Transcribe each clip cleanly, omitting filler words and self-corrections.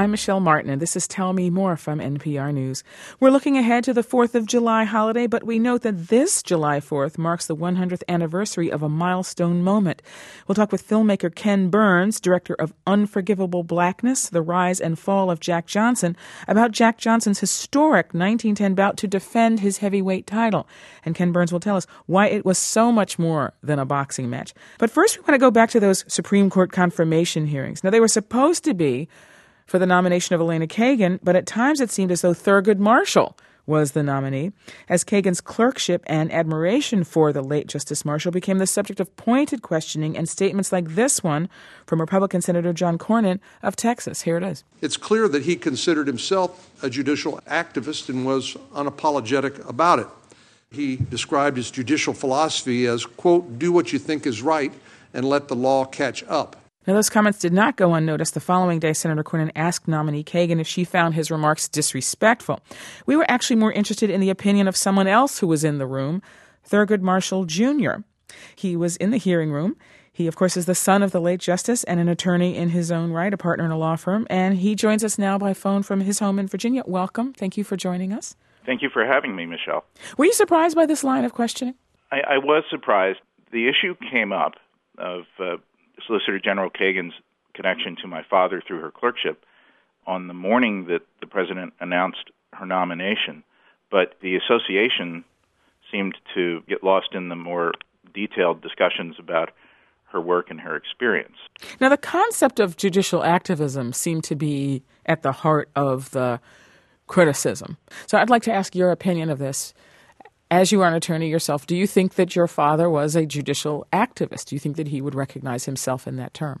I'm Michelle Martin, and this is Tell Me More from NPR News. We're looking ahead to the 4th of July holiday, but we note that this July 4th marks the 100th anniversary of a milestone moment. We'll talk with filmmaker Ken Burns, director of Unforgivable Blackness, The Rise and Fall of Jack Johnson, about Jack Johnson's historic 1910 bout to defend his heavyweight title. And Ken Burns will tell us why it was so much more than a boxing match. But first, we want to go back to those Supreme Court confirmation hearings. Now, they were supposed to be for the nomination of Elena Kagan, but at times it seemed as though Thurgood Marshall was the nominee, as Kagan's clerkship and admiration for the late Justice Marshall became the subject of pointed questioning and statements like this one from Republican Senator John Cornyn of Texas. Here it is. It's clear that he considered himself a judicial activist and was unapologetic about it. He described his judicial philosophy as, quote, do what you think is right and let the law catch up. Now, those comments did not go unnoticed. The following day, Senator Cornyn asked nominee Kagan if she found his remarks disrespectful. We were actually more interested in the opinion of someone else who was in the room, Thurgood Marshall Jr. He was in the hearing room. He, of course, is the son of the late justice and an attorney in his own right, a partner in a law firm, and he joins us now by phone from his home in Virginia. Welcome. Thank you for joining us. Thank you for having me, Michelle. Were you surprised by this line of questioning? I was surprised. The issue came up of Solicitor General Kagan's connection to my father through her clerkship on the morning that the president announced her nomination, but the association seemed to get lost in the more detailed discussions about her work and her experience. Now, the concept of judicial activism seemed to be at the heart of the criticism. So I'd like to ask your opinion of this. As you are an attorney yourself, do you think that your father was a judicial activist? Do you think that he would recognize himself in that term?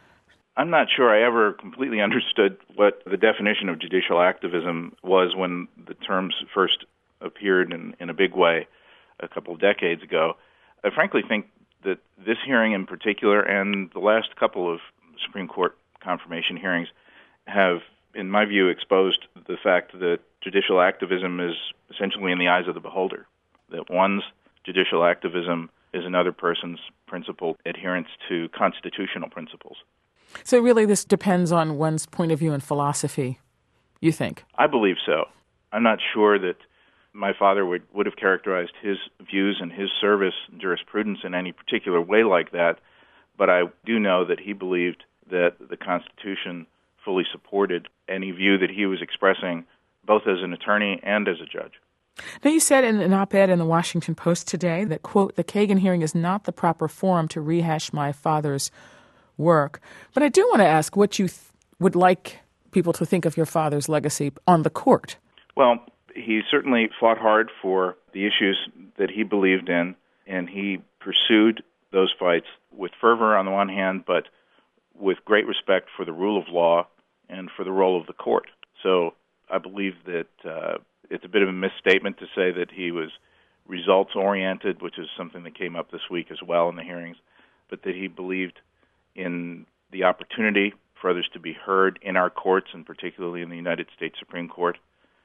I'm not sure I ever completely understood what the definition of judicial activism was when the terms first appeared in a big way a couple of decades ago. I frankly think that this hearing in particular and the last couple of Supreme Court confirmation hearings have, in my view, exposed the fact that judicial activism is essentially in the eyes of the beholder, that one's judicial activism is another person's principled adherence to constitutional principles. So really this depends on one's point of view and philosophy, you think? I believe so. I'm not sure that my father would have characterized his views and his service and jurisprudence in any particular way like that, but I do know that he believed that the Constitution fully supported any view that he was expressing, both as an attorney and as a judge. Now, you said in an op-ed in the Washington Post today that, quote, the Kagan hearing is not the proper forum to rehash my father's work. But I do want to ask what you would like people to think of your father's legacy on the court. Well, he certainly fought hard for the issues that he believed in, and he pursued those fights with fervor on the one hand, but with great respect for the rule of law and for the role of the court. So I believe that it's a bit of a misstatement to say that he was results-oriented, which is something that came up this week as well in the hearings, but that he believed in the opportunity for others to be heard in our courts, and particularly in the United States Supreme Court,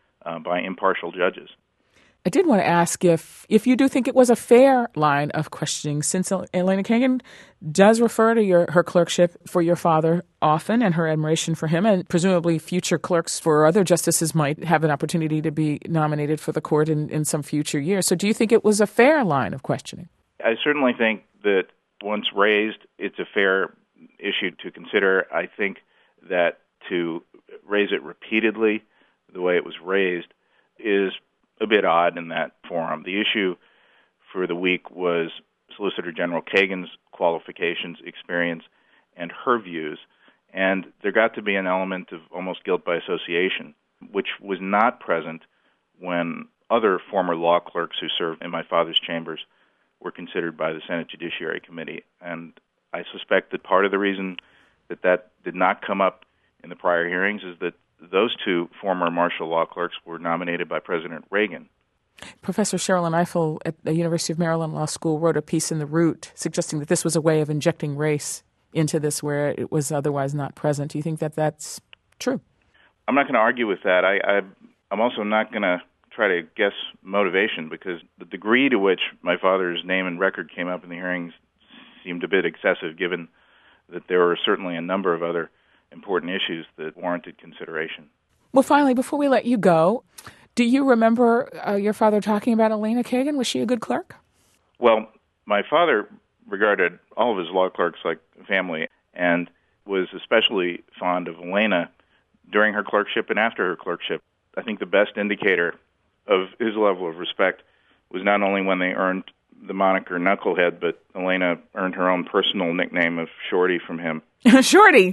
by impartial judges. I did want to ask if you do think it was a fair line of questioning, since Elena Kagan does refer to her clerkship for your father often and her admiration for him, and presumably future clerks for other justices might have an opportunity to be nominated for the court in some future years. So do you think it was a fair line of questioning? I certainly think that once raised, it's a fair issue to consider. I think that to raise it repeatedly the way it was raised is a bit odd in that forum. The issue for the week was Solicitor General Kagan's qualifications, experience, and her views, and there got to be an element of almost guilt by association, which was not present when other former law clerks who served in my father's chambers were considered by the Senate Judiciary Committee. And I suspect that part of the reason that did not come up in the prior hearings is that those two former martial law clerks were nominated by President Reagan. Professor Sherrilyn Ifill at the University of Maryland Law School wrote a piece in The Root suggesting that this was a way of injecting race into this where it was otherwise not present. Do you think that that's true? I'm not going to argue with that. I'm also not going to try to guess motivation, because the degree to which my father's name and record came up in the hearings seemed a bit excessive, given that there were certainly a number of other important issues that warranted consideration. Well, finally, before we let you go, do you remember your father talking about Elena Kagan? Was she a good clerk? Well, my father regarded all of his law clerks like family and was especially fond of Elena during her clerkship and after her clerkship. I think the best indicator of his level of respect was not only when they earned the moniker Knucklehead, but Elena earned her own personal nickname of Shorty from him. Shorty!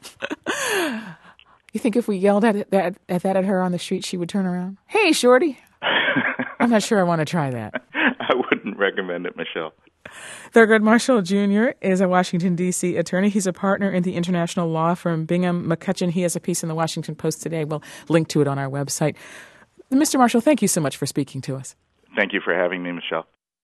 You think if we yelled at that at her on the street, she would turn around? Hey, Shorty! I'm not sure I want to try that. I wouldn't recommend it, Michelle. Thurgood Marshall Jr. is a Washington, D.C. attorney. He's a partner in the international law firm Bingham McCutcheon. He has a piece in the Washington Post today. We'll link to it on our website. Mr. Marshall, thank you so much for speaking to us. Thank you for having me, Michelle.